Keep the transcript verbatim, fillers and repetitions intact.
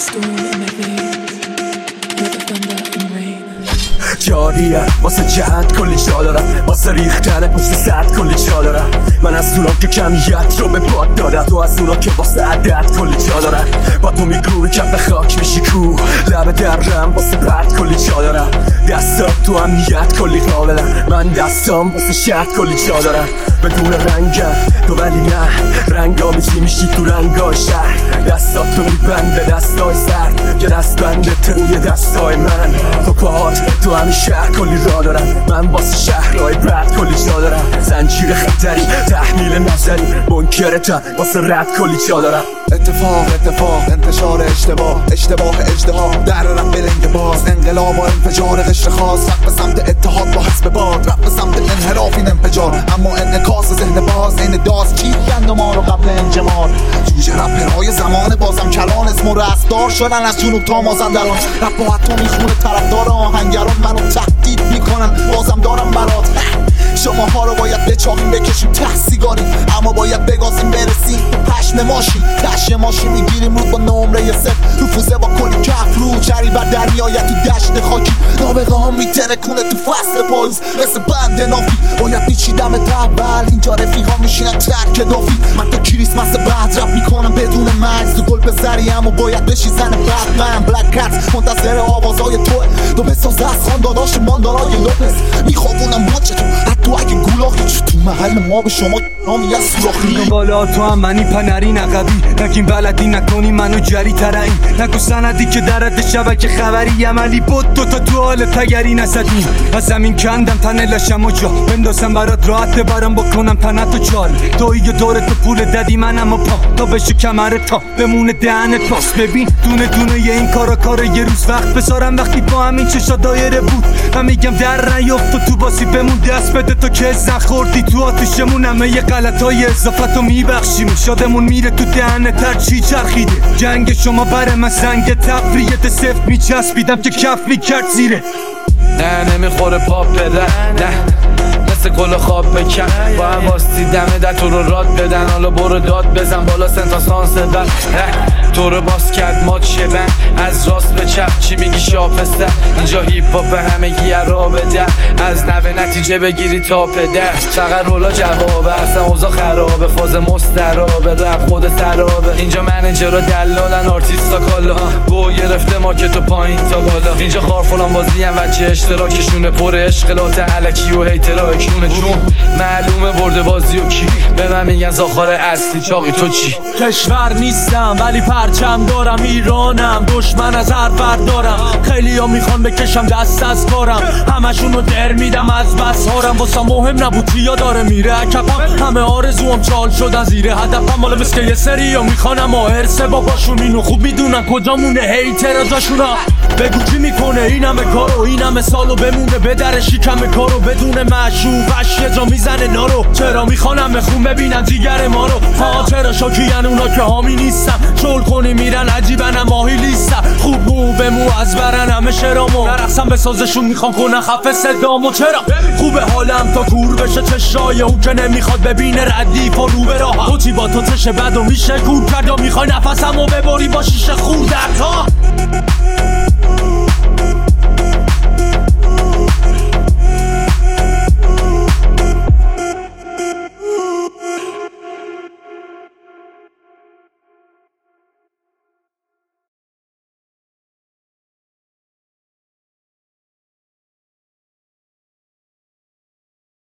جاریه واسه جهت کلی جا دارم، واسه ریختن پشت سد کلی جا دارم. من از اونا که کمیت رو به باد دادم، تو از اونا که واسه عدد کلی جا دارم. با تو میگروی کف خاک میشی کو، لب درم واسه پرد کلی جا دارم. دستام تو امنیت کلی قابلم، من دستام واسه شهد کلی جا دارم. بدون رنگم تو ولی نه، رنگا میشی میشی تو رنگای شهر. دستات تو میبنده دستای سر، که دست بنده توی دستای من. تو پاهات تو همین شهر کلی را دارم، من واسه شهرهای بعد کلی جا دارم. زنجیر خطری تحمیل نظری منکرتم، واسه رد کلی جا دارم. اتفاق اتفاق انتشار اشتباه، اشتباه اجتهاد در رفت بلنگ باز. انقلاب و انفجار قشر خاص، رفت به سمت اتحاد با حسب باد. رفت به سمت انحراف این انفجار، اما انعکاس ذهن باز این داز چیدند ما رو قبل انجمار. جوجه رپرهای زمان بازم کلان اسم و رستار شدن از جنوب تا مازندران. رپ با حتی میخونه طرفدار آهنگران، منو تهدید میکنن بازم دارم برات. شما ها رو باید بچاقیم بکشیم ته سیگاری، اما باید بگازیم برسیم به پشم ماشین. تشه ماشین میگیریم رو با نمره صفر، رفوزه با کلی کف رو چری بر در میآید تو دشت خاکی. نابغه ها میترکونه تو فصل پاییز مثل بند نافی. باید میچیدم اول اینجا رفیقا میشینن ترک دافی. من تو کریسمس بعد رپ میکنم بدون مکس، تو گل بزری اما باید بشی زن بعد. من بلک کت منتظر آوازهای توه، تو بساز از خانداناش ماندارای لوپس. میخوابونم ماچه تو حتی اگه گولاخی تو محل ما به شما نامی از سوراخی. بالا تو هم منی پنری نقبی، نکیم بلدی نکنی منو جری ترعی. نکو سندی که درد شبکه خبری عملی بود، دوتا تو حال تگری نسدیم. از زمین کندم تنه لشم و جا بندازم برات راحت برم بکنم تنت و چال. توی دور تو پول دادی منم و پا تا بشه کمرت تا بمونه دهنت پاس. ببین دونه دونه یه این کارا کار یه روز وقت بذارم وقتی با همین چشا دایره بود. من میگم در نیفت و تو باسی بمون دست بده تا که زن خوردی تو آتیشمون. همه یه غلطای اضافتو میبخشیم، شادمون میره تو دهنت هر چی چرخیده. جنگ شما بره من زنگ تفریت سفت میچسبیدم که کف میکرد زیره. نه نمیخوره پاپ بده نه مثل گل خواب بکن. با هم واستی دمه در تو رو راد بدن، حالا برو داد بزن بالا سنتاسانس بر. تو رو باز کرد مات شبن از راست به چپ، چی میگی شاپسته؟ اینجا هیپ هاپ همه گی را بده، از نوه نتیجه بگیری تا پده. فقط رولا جوابه اصلا اوضاع خرابه، فاز مسترابه رپ خود سرابه. اینجا منیجر و دلالن آرتیستا کالا، گو گرفته مارکت و پایین تا بالا. اینجا خارفولان بازی هم وچه اشتراکشونه، پر اشغالات علکی و هیترها کونه جون. معلومه برده بازی و کی، به من میگن زاخار اصلی چاقی تو چی؟ کشور نیستم ولی پرچم دارم، ایرانم دشمن از هر ور دارم. خیلی ها میخوان بکشم دست از کارم، همشون رو در میدم از بس هارم. واسه مهم نبود چیا داره میره اکپم، همه آرزوام چال شدن زیر هدفم. مالا مثل یه سری ها میخوان اما هرسه باباشون اینو خوب میدونن کجا مونه هیتر ازاشونا. بگو چی میکنه این همه کارو، این همه سالو بمونه به در شکم کارو. بدون مشروبش یه جا میزنه نارو، چرا میخوانم بخون ببینن دیگر ما رو. ها چرا شاکیان اونا که حامی نیستم، شل کنی میرن عجیبن ماهی لیستم. خوب مو به مو از برن همه شرامو، نرقصم به سازشون میخوام کنن خفه صدامو. چرا خوبه حالم تا کور بشه چشای اون که نمیخواد ببینه ردیف و رو به راه. تو چی با تو چشه بد و میشه کور کرد، یا میخوای نفسمو ببری با شیشه خورد تا